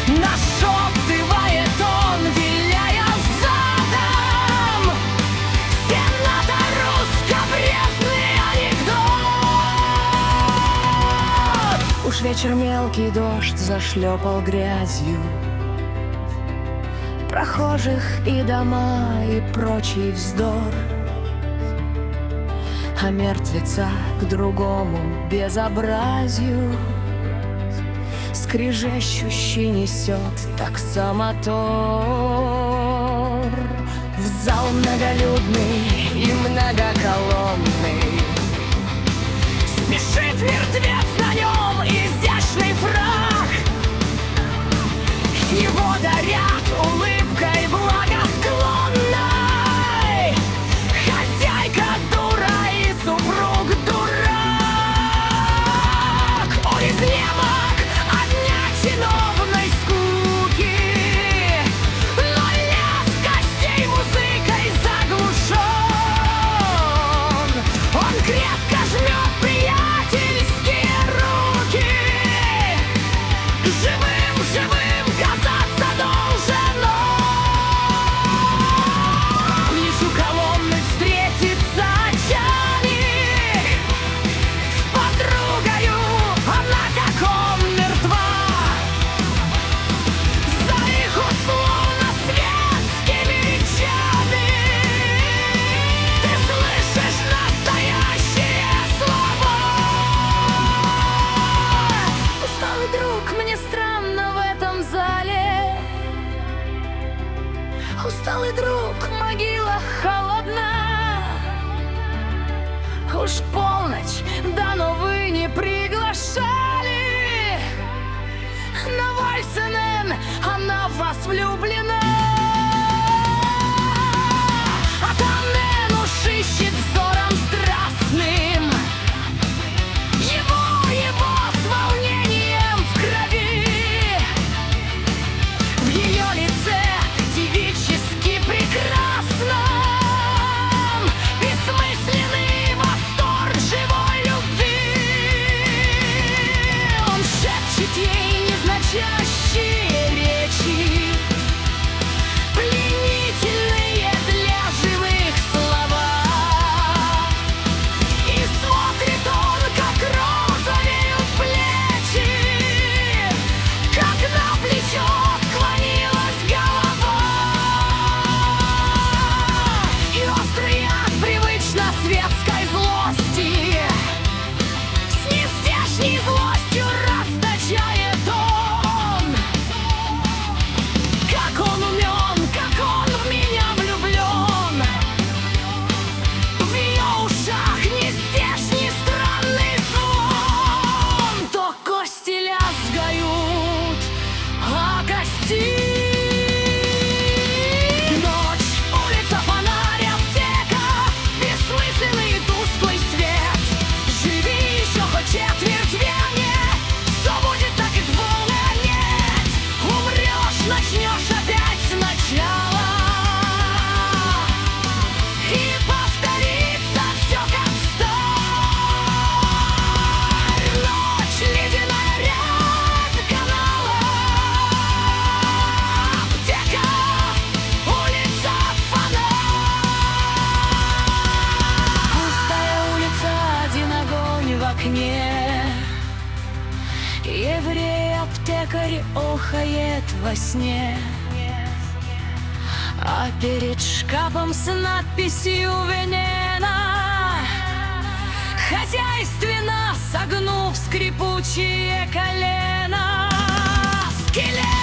Нашептывает он, виляя задом, сенато-русско-брестный анекдот. Уж вечер мелкий дождь зашлепал грязью прохожих и дома, и прочий вздор. А мертвеца к другому безобразию скрежещущий несет таксомотор. В зал многолюдный и многоколонный спешит мертвец, на нем изящный фрак. Его дарят улыбкой благосклонной хозяйка дура и супруг дурак. Он изнемог от дня чиновной скуки, но лязг костей музыкой заглушен. Он крепко жмет приятельские руки, живым казаться должен он. Лишь у колонны встретится чайник с подругою, она как он мертва. За их условно-светскими речами ты слышишь настоящие слова. Усталый друг, мне странно в этом зале. Усталый друг, могила холодна. Уж полночь, да, но вы не приглашали на вальс НН, она в вас влюблена. А там Нэн уж ищет взором страстным его с волнением в крови. В ее лице девически прекрасном бессмысленный восторг живой любви. Он шепчет ей незначащие речи, пленительные для живых слова. И смотрит он, как розовеют плечи, как на плечо склонилась голова. И острый от привычно светской злости с нездешней злостью расточает он. Как он умен, как он в меня влюблен. В ее ушах нездешний странный звон. То кости лязгают о кости. Ночь, улица, фонарь, аптека, бессмысленный тусклый свет. Живи еще хоть четверть века, все будет так и звонит. Умрешь, начнешь опять сначала, и повторится все как старь. Ночь, ледяная рябь канала, аптека, улица, фонарь. Пустая улица, один огонь в окне. Еврей-аптекарь охает во сне, а перед шкафом с надписью «Венена» хозяйственно согнув скрипучие колена, скелет